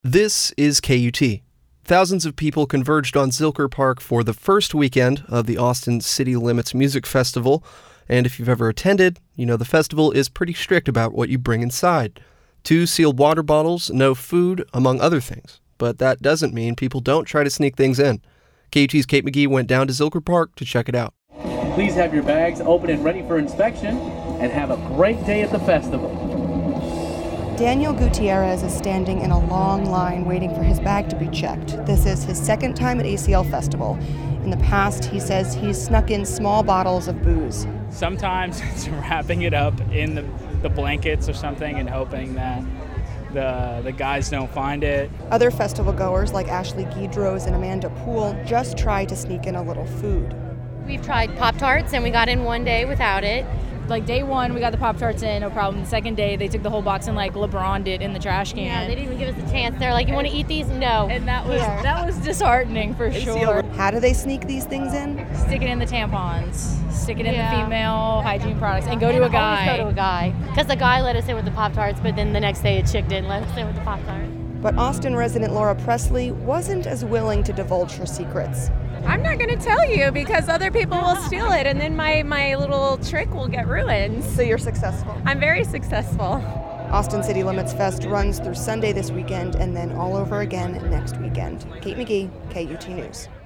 This is KUT. Thousands of people converged on Zilker Park for the first weekend of the Austin City Limits Music Festival. And if you've ever attended, you know the festival is pretty strict about what you bring inside. 2 sealed water bottles, no food, among other things. But that doesn't mean people don't try to sneak things in. KUT's Kate McGee went down to Zilker Park to check it out. Please have your bags open and ready for inspection, and have a great day at the festival. Daniel Gutierrez is standing in a long line waiting for his bag to be checked. This is his second time at ACL Festival. In the past, he says he's snuck in small bottles of booze. Sometimes it's wrapping it up in the blankets or something and hoping that the guys don't find it. Other festival goers like Ashley Guidros and Amanda Poole just try to sneak in a little food. We've tried Pop-Tarts and we got in one day without it. Like day one, we got the Pop-Tarts in, no problem. The second day, they took the whole box and like LeBron'd it in the trash can. Yeah, they didn't even give us a chance. They're like, you want to eat these? No. And that was disheartening for sure. How do they sneak these things in? Stick it in the tampons, stick it in the female hygiene products, and go to a guy. Always go to a guy. Because the guy let us in with the Pop-Tarts, but then the next day a chick didn't let us in with the Pop-Tart. But Austin resident Laura Presley wasn't as willing to divulge her secrets. I'm not going to tell you because other people will steal it and then my little trick will get ruined. So you're successful? I'm very successful. Austin City Limits Fest runs through Sunday this weekend and then all over again next weekend. Kate McGee, KUT News.